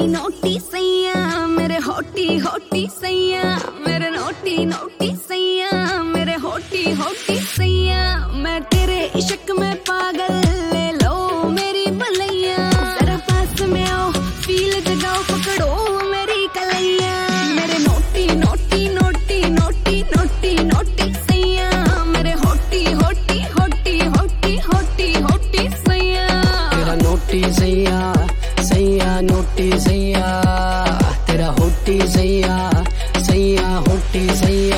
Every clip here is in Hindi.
नोटी सैया मेरे होटी होटी सैया, मेरे नोटी नोटी सैया, मेरे होटी होटी सैया। मैं तेरे इश्क में पागल, ले लो मेरी बलैया। जरा पास में आओ, फील जगाओ, पकड़ो मेरी कलैया। मेरे naughty naughty naughty naughty naughty naughty सैया, मेरे होटी होटी होटी होटी होटी होटी सैया। तेरा नोटी सैया सैया नोटी सैया, तेरा होटी सैया सैया होटी सैया।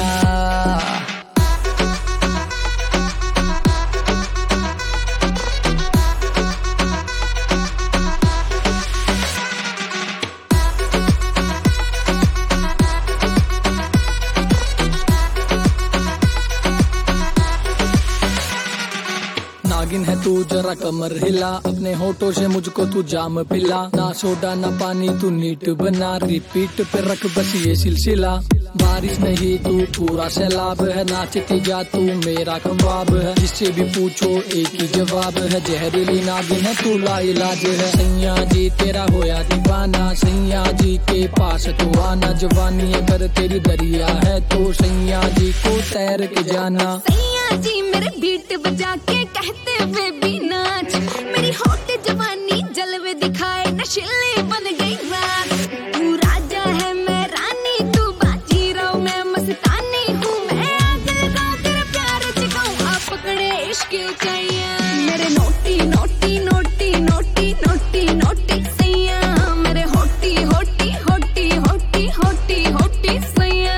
नागिन है तू जरा कमर हिला, अपने होठों से मुझको तू जाम पिला। ना सोडा ना पानी तू नीट बना, रिपीट पे रख बस ये सिलसिला। बारिश नहीं तू पूरा सैलाब है, नाचती जा तू मेरा कबाब है। जिससे भी पूछो एक ही जवाब है, जहरीली नागिन है तू लाइलाज है। सैया जी तेरा होया दीवाना, सैया जी के पास तू आना। जवानी अगर तेरी दरिया है तो सैया जी को तैर के जाना। सैया जी मेरे बीट बजा के कहते हुए भी नाच, मेरी होट जवानी जलवे दिखाए, नशीली बन गई रात। तू राजा है मैं रानी, तू बाजीराव मैं मस्तानी हूँ। मैं आग लगाऊं तेरे प्यार जगाऊं, आप पकड़े इश्क ऊंचाइयां। मेरे naughty naughty naughty naughty naughty naughty सैया, मेरे होटी होटी होटी होटी होटी होटी सैया।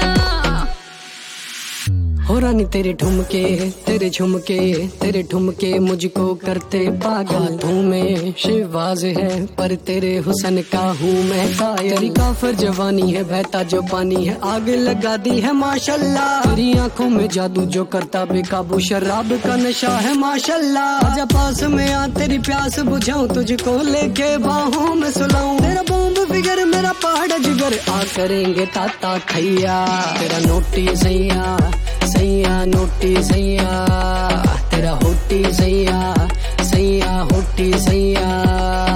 हो रानी तेरे ठुमके तेरे झुमके, तेरे ठुमके मुझको करते पागल। हाथों में शिवाज है पर तेरे हुस्न का हूँ मैं कायल। तेरी काफर जवानी है बहता जो पानी है, आग लगा दी है माशाल्लाह। तेरी आंखों में जादू जो करता बेकाबू, शराब का नशा है माशाल्लाह। आजा पास में आ तेरी प्यास बुझाऊं, तुझको लेके बाहों में सुलाऊं। तेरा बॉम्ब फिगर मेरा पहाड़ जिगर, आ करेंगे ताता खैया। तेरा नोटी सैया सैया नोटी सैया, तेरा होटी सैया सैया होटी सैया।